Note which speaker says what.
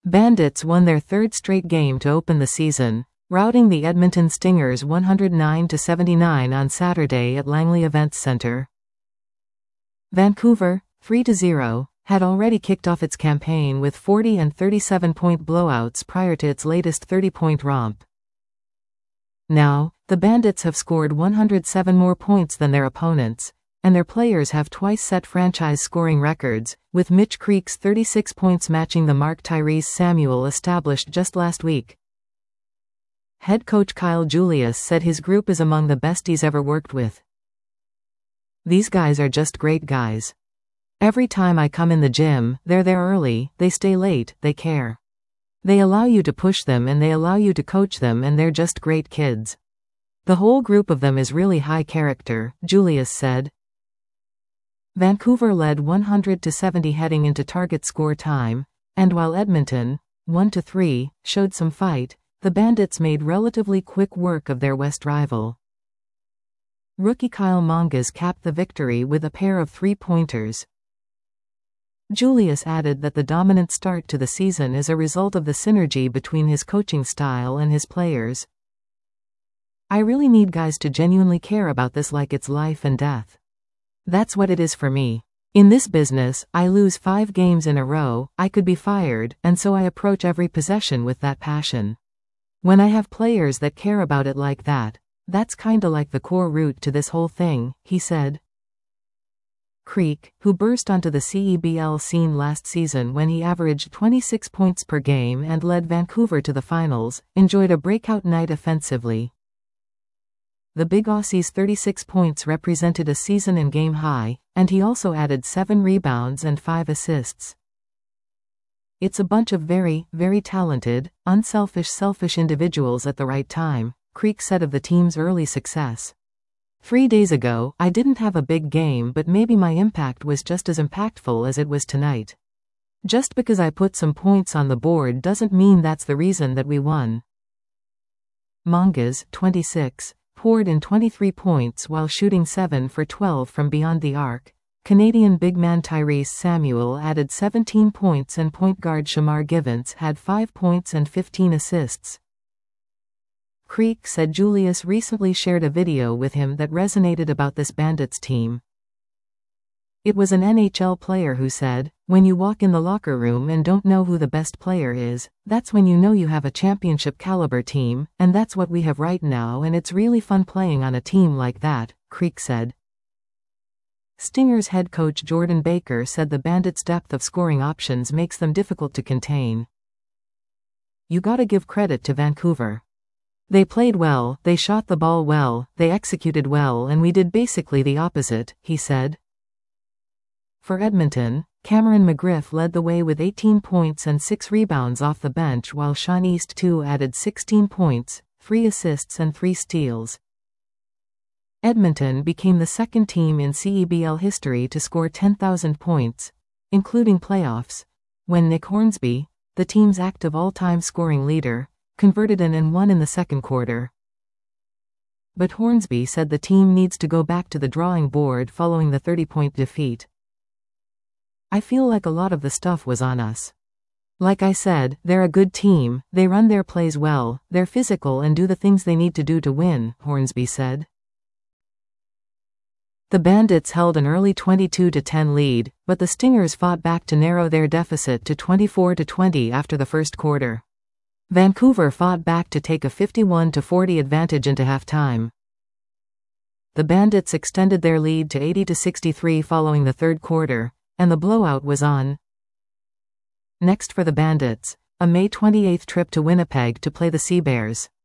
Speaker 1: Bandits won their third straight game to open the season, routing the Edmonton Stingers 109-79 on Saturday at Langley Events Centre. Vancouver, 3-0, had already kicked off its campaign with 40 and 37-point blowouts prior to its latest 30-point romp. Now, the Bandits have scored 107 more points than their opponents, and their players have twice set franchise scoring records, with Mitch Creek's 36 points matching the mark Tyrese Samuel established just last week. Head coach Kyle Julius said his group is among the best he's ever worked with. "These guys are just great guys. Every time I come in the gym, they're there early, they stay late, they care. They allow you to push them and they allow you to coach them, and they're just great kids. The whole group of them is really high character," Julius said. Vancouver led 100-70 heading into target score time, and while Edmonton, 1-3, showed some fight, the Bandits made relatively quick work of their West rival. Rookie Kyle Mongas capped the victory with a pair of three-pointers. Julius added that the dominant start to the season is a result of the synergy between his coaching style and his players. "I really need guys to genuinely care about this like it's life and death. That's what it is for me. In this business, I lose 5 games in a row, I could be fired, and so I approach every possession with that passion. When I have players that care about it like that, that's kinda like the core root to this whole thing," he said. Creek, who burst onto the CEBL scene last season when he averaged 26 points per game and led Vancouver to the finals, enjoyed a breakout night offensively. The Big Aussie's 36 points represented a season and game high, and he also added 7 rebounds and 5 assists. "It's a bunch of very, very talented, selfish individuals at the right time," Creek said of the team's early success. 3 days ago, I didn't have a big game, but maybe my impact was just as impactful as it was tonight. Just because I put some points on the board doesn't mean that's the reason that we won." Mongas, 26, poured in 23 points while shooting 7 for 12 from beyond the arc. Canadian big man Tyrese Samuel added 17 points and point guard Shamar Givens had 5 points and 15 assists. Creek said Julius recently shared a video with him that resonated about this Bandits team. It was an NHL player who said, "When you walk in the locker room and don't know who the best player is, that's when you know you have a championship caliber team, and that's what we have right now, and it's really fun playing on a team like that," Creek said. Stingers head coach Jordan Baker said the Bandits' depth of scoring options makes them difficult to contain. "You gotta give credit to Vancouver. They played well, they shot the ball well, they executed well, and we did basically the opposite," he said. For Edmonton, Cameron McGriff led the way with 18 points and 6 rebounds off the bench, while Sean East too added 16 points, 3 assists and 3 steals. Edmonton became the second team in CEBL history to score 10,000 points, including playoffs, when Nick Hornsby, the team's active all-time scoring leader, converted an and one in the second quarter. But Hornsby said the team needs to go back to the drawing board following the 30-point defeat. "I feel like a lot of the stuff was on us. Like I said, they're a good team, they run their plays well, they're physical and do the things they need to do to win," Hornsby said. The Bandits held an early 22-10 lead, but the Stingers fought back to narrow their deficit to 24-20 after the first quarter. Vancouver fought back to take a 51-40 advantage into halftime. The Bandits extended their lead to 80-63 following the third quarter, and the blowout was on. Next for the Bandits, a May 28 trip to Winnipeg to play the Sea Bears.